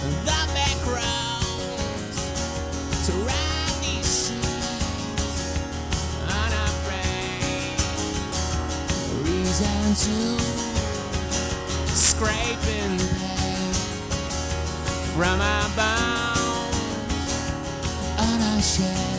the back roads to ride these streets unafraid. Reason to scraping pain from our bones unashamed.